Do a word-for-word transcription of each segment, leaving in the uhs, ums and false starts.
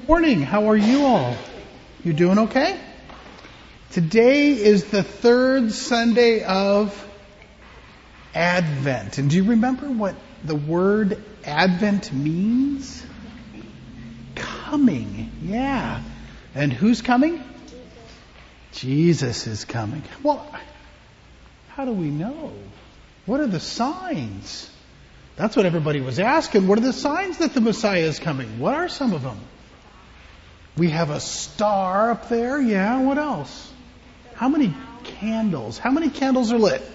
Morning. How are you all? You doing okay? Today is the third Sunday of Advent. And do you remember what the word Advent means? Coming. Yeah. And who's coming? Jesus is coming. Well, how do we know? What are the signs? That's what everybody was asking. What are the signs that the Messiah is coming? What are some of them? We have a star up there. Yeah, what else? How many candles? How many candles are lit?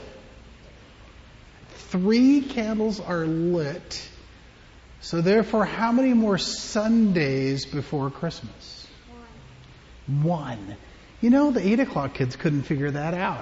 Three candles are lit. So therefore, how many more Sundays before Christmas? One. One. You know, the eight o'clock kids couldn't figure that out.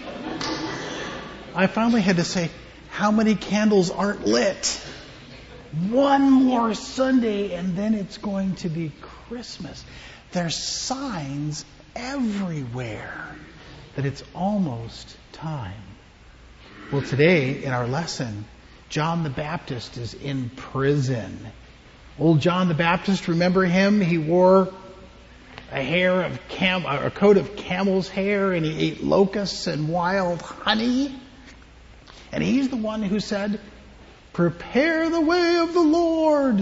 I finally had to say, how many candles aren't lit? One more Sunday and then it's going to be Christmas. There's signs everywhere that it's almost time. Well, today in our lesson, John the Baptist is in prison. Old John the Baptist, remember him? He wore a hair of cam, a coat of camel's hair, and he ate locusts and wild honey. And he's the one who said, "Prepare the way of the Lord."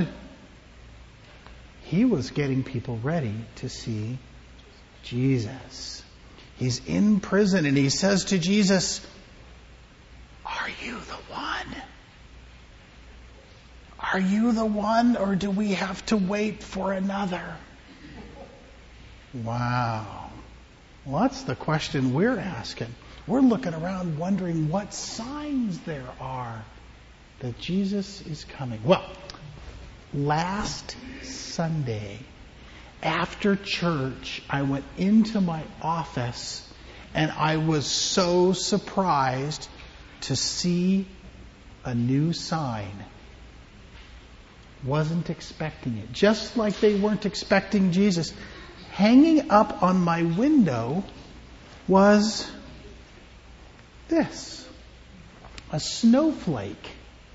He was getting people ready to see Jesus. He's in prison and he says to Jesus, "Are you the one? Are you the one, or do we have to wait for another?" Wow. Well, that's the question we're asking. We're looking around wondering what signs there are that Jesus is coming. Well, last Sunday, after church, I went into my office and I was so surprised to see a new sign. Wasn't expecting it. Just like they weren't expecting Jesus. Hanging up on my window was this. A snowflake.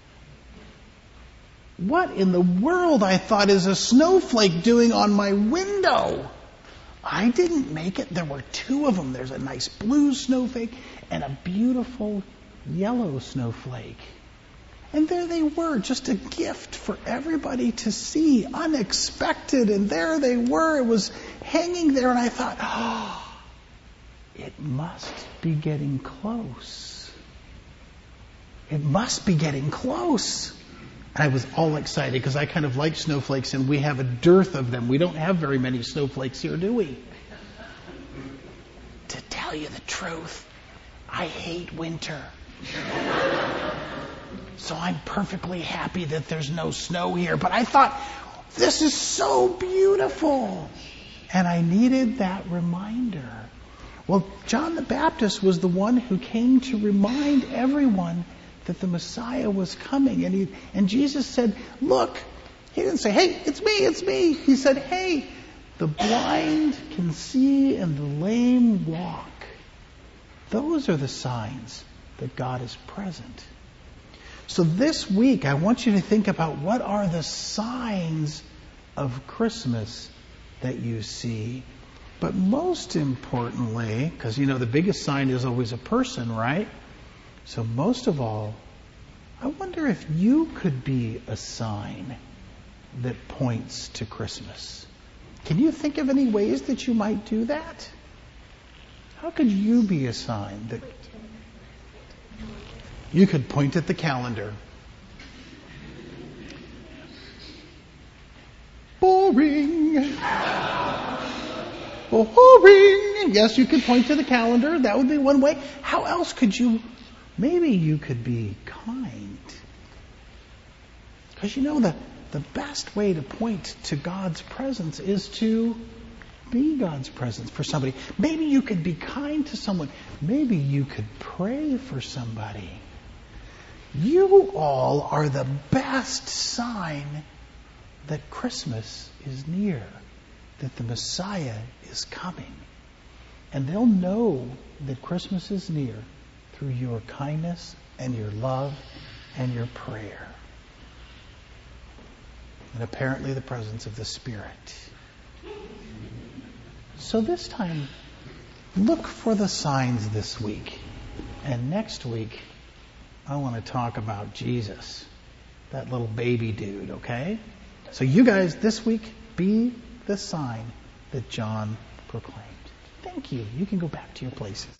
What in the world, I thought, is a snowflake doing on my window? I didn't make it. There were two of them. There's a nice blue snowflake and a beautiful yellow snowflake. And there they were, just a gift for everybody to see, unexpected. And there they were. It was hanging there, and I thought, oh, it must be getting close. It must be getting close. I was all excited because I kind of like snowflakes, and we have a dearth of them. We don't have very many snowflakes here, do we? To tell you the truth, I hate winter. So I'm perfectly happy that there's no snow here. But I thought, this is so beautiful. And I needed that reminder. Well, John the Baptist was the one who came to remind everyone that the Messiah was coming. And he, and Jesus said, look, he didn't say, hey, it's me, it's me. He said, hey, the blind can see and the lame walk. Those are the signs that God is present. So this week, I want you to think about what are the signs of Christmas that you see. But most importantly, because you know the biggest sign is always a person, right? So most of all, I wonder if you could be a sign that points to Christmas. Can you think of any ways that you might do that? How could you be a sign that you could point at the calendar? Boring. Boring. Yes, you could point to the calendar. That would be one way. How else could you? Maybe you could be kind. Because you know, the, the best way to point to God's presence is to be God's presence for somebody. Maybe you could be kind to someone. Maybe you could pray for somebody. You all are the best sign that Christmas is near, that the Messiah is coming. And they'll know that Christmas is near through your kindness and your love and your prayer. And apparently the presence of the Spirit. So this time, look for the signs this week. And next week, I want to talk about Jesus, that little baby dude, okay? So you guys, this week, be the sign that John proclaimed. Thank you. You can go back to your places.